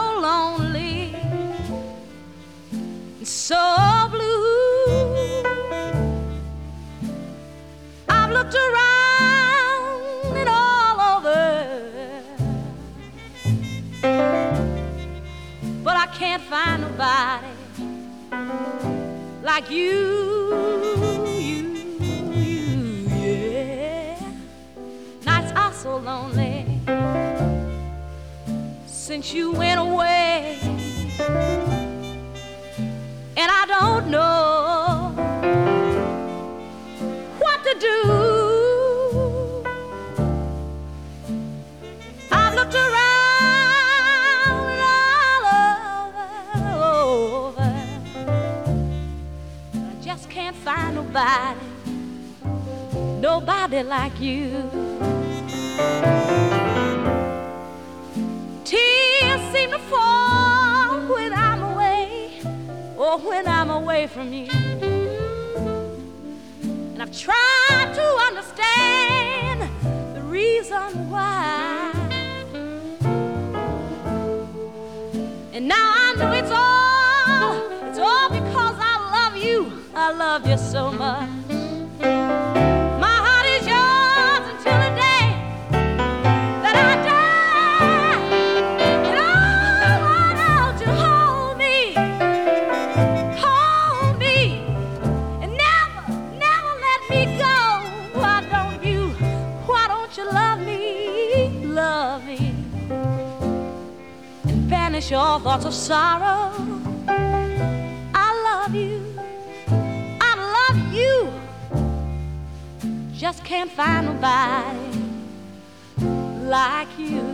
lonely and so blue. I've looked around and all over, but I can't find nobody like you, yeah. Nights are so lonely since you went away, and I don't know what to do. I've looked around and all over, but I just can't find nobody like you. Tears seem to fall when I'm away, or when I'm away from you. And I've tried to understand the reason why, and now I know it's all because I love you. I love you so much. My heart is yours until the day that I die. And I want out to hold me, and never let me go. Why don't you love me, and banish all thoughts of sorrow. I love you, just can't find nobody like you.